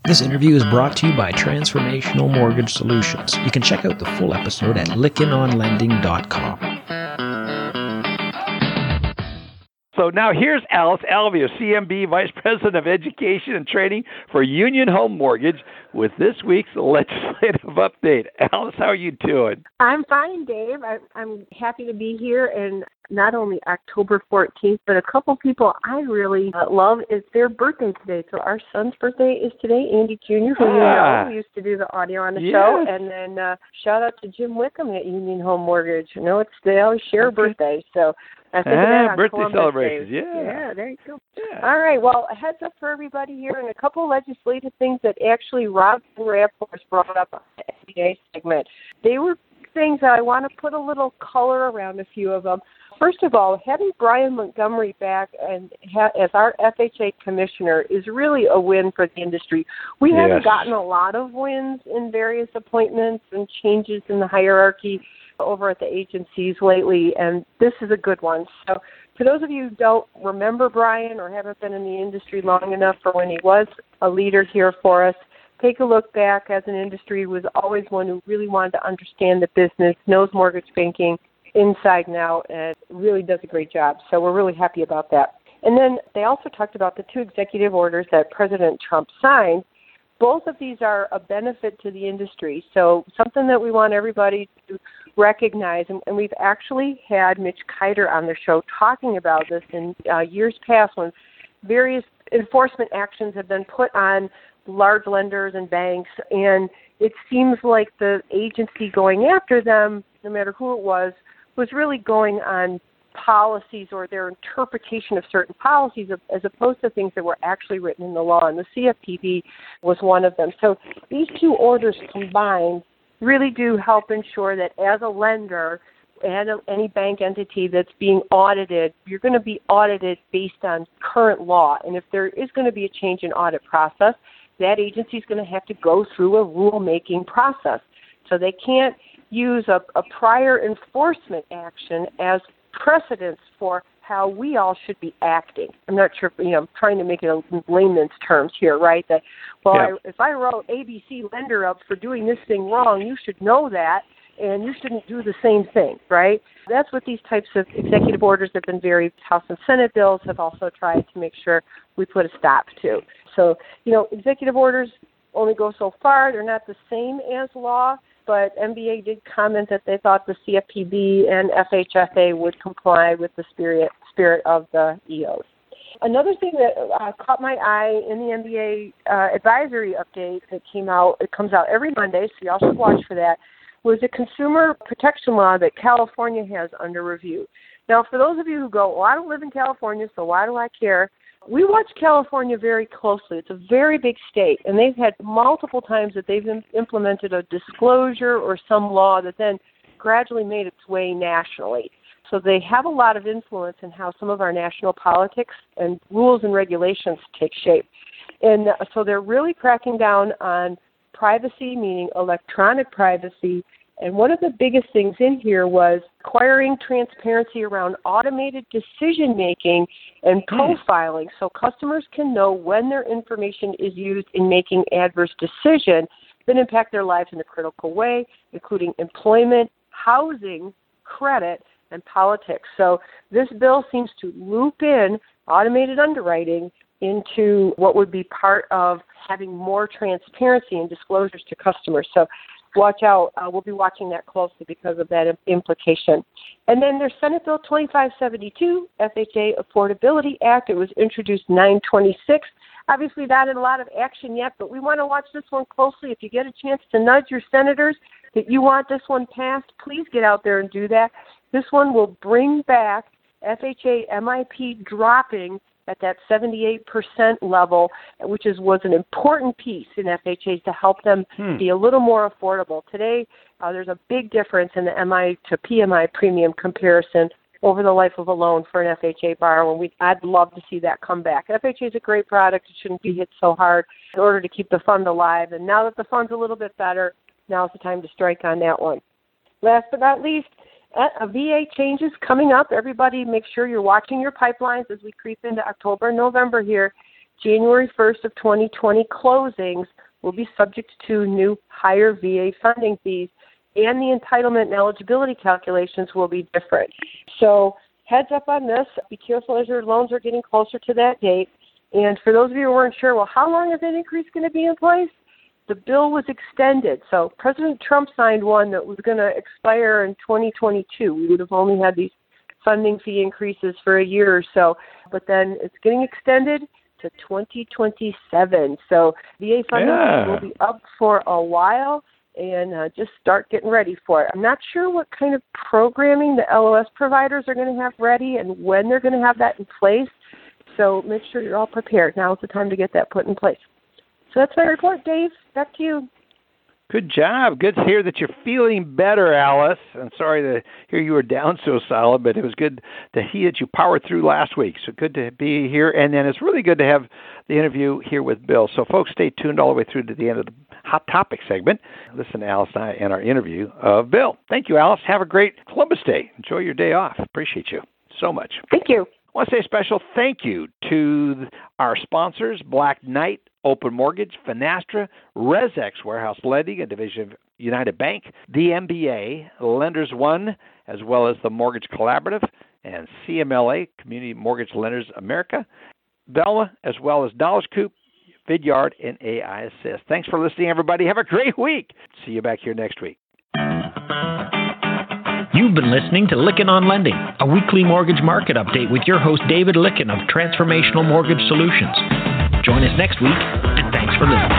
This interview is brought to you by Transformational Mortgage Solutions. You can check out the full episode at lickenonlending.com. So now here's Alice Alvey, CMB Vice President of Education and Training for Union Home Mortgage, with this week's legislative update. Alice, how are you doing? I'm fine, Dave. I'm happy to be here, and not only October 14th, but a couple people I really love, it's their birthday today. So our son's birthday is today, Andy Jr., who you know, we used to do the audio on the show. And then shout out to Jim Wickham at Union Home Mortgage. You know, they always share birthdays, so I think of that on birthday Columbus celebrations, Day. yeah. Yeah, there you go. Yeah. All right, well, a heads up for everybody here, and a couple of legislative things that actually Rob and Rapforce brought up on the NBA segment. They were things that I want to put a little color around a few of them. First of all, having Brian Montgomery back and as our FHA commissioner is really a win for the industry. We haven't gotten a lot of wins in various appointments and changes in the hierarchy over at the agencies lately, and this is a good one. So for those of you who don't remember Brian or haven't been in the industry long enough for when he was a leader here for us, take a look back. As an industry, was always one who really wanted to understand the business, knows mortgage banking inside and out, and really does a great job. So we're really happy about that. And then they also talked about the 2 executive orders that President Trump signed. Both of these are a benefit to the industry, so something that we want everybody to recognize. And we've actually had Mitch Kiter on the show talking about this in years past when various enforcement actions have been put on large lenders and banks, and it seems like the agency going after them, no matter who it was really going on policies or their interpretation of certain policies as opposed to things that were actually written in the law, and the CFPB was one of them. So these 2 orders combined really do help ensure that as a lender and any bank entity that's being audited, you're going to be audited based on current law. And if there is going to be a change in audit process, that agency is going to have to go through a rulemaking process. So they can't use a prior enforcement action as precedence for how we all should be acting. I'm not sure, I'm trying to make it in layman's terms here, right? That, if I wrote ABC lender up for doing this thing wrong, you should know that, and you shouldn't do the same thing, right? That's what these types of executive orders have been House and Senate bills have also tried to make sure we put a stop to. So, executive orders only go so far. They're not the same as law, but MBA did comment that they thought the CFPB and FHFA would comply with the spirit of the EOs. Another thing that caught my eye in the MBA advisory update that came out, it comes out every Monday, so y'all should watch for that, was a consumer protection law that California has under review. Now, for those of you who go, I don't live in California, so why do I care? We watch California very closely. It's a very big state, and they've had multiple times that they've implemented a disclosure or some law that then gradually made its way nationally. So they have a lot of influence in how some of our national politics and rules and regulations take shape. And so they're really cracking down on privacy, meaning electronic privacy. And one of the biggest things in here was acquiring transparency around automated decision-making and profiling so customers can know when their information is used in making adverse decisions that impact their lives in a critical way, including employment, housing, credit, and politics. So this bill seems to loop in automated underwriting into what would be part of having more transparency and disclosures to customers. So watch out. We'll be watching that closely because of that implication. And then there's Senate Bill 2572, FHA Affordability Act. It was introduced 9/26. Obviously, not in a lot of action yet, but we want to watch this one closely. If you get a chance to nudge your senators that you want this one passed, please get out there and do that. This one will bring back FHA MIP dropping at that 78% level, which was an important piece in FHAs to help them be a little more affordable. Today, there's a big difference in the MI to PMI premium comparison over the life of a loan for an FHA borrower. I'd love to see that come back. FHA is a great product. It shouldn't be hit so hard in order to keep the fund alive. And now that the fund's a little bit better, now's the time to strike on that one. Last but not least, VA changes coming up. Everybody make sure you're watching your pipelines as we creep into October and November here. January 1st of 2020 closings will be subject to new higher VA funding fees, and the entitlement and eligibility calculations will be different. So heads up on this. Be careful as your loans are getting closer to that date. And for those of you who weren't sure, well, how long is that increase going to be in place? The bill was extended. So President Trump signed one that was going to expire in 2022. We would have only had these funding fee increases for a year or so. But then it's getting extended to 2027. So VA funding will be up for a while, and just start getting ready for it. I'm not sure what kind of programming the LOS providers are going to have ready and when they're going to have that in place. So make sure you're all prepared. Now is the time to get that put in place. So that's my report, Dave. Back to you. Good job. Good to hear that you're feeling better, Alice. I'm sorry to hear you were down so solid, but it was good to hear that you powered through last week. So good to be here. And then it's really good to have the interview here with Bill. So folks, stay tuned all the way through to the end of the Hot Topic segment. Listen to Alice and I and our interview of Bill. Thank you, Alice. Have a great Columbus Day. Enjoy your day off. Appreciate you so much. Thank you. I want to say a special thank you to our sponsors, Black Knight, Open Mortgage, Finastra, ResX Warehouse Lending, a division of United Bank, the MBA, Lenders One, as well as the Mortgage Collaborative, and CMLA, Community Mortgage Lenders America, Bella, as well as Knowledge Coop, Vidyard, and AI Assist. Thanks for listening, everybody. Have a great week. See you back here next week. You've been listening to Lykken on Lending, a weekly mortgage market update with your host David Lykken of Transformational Mortgage Solutions. Join us next week, and thanks for listening.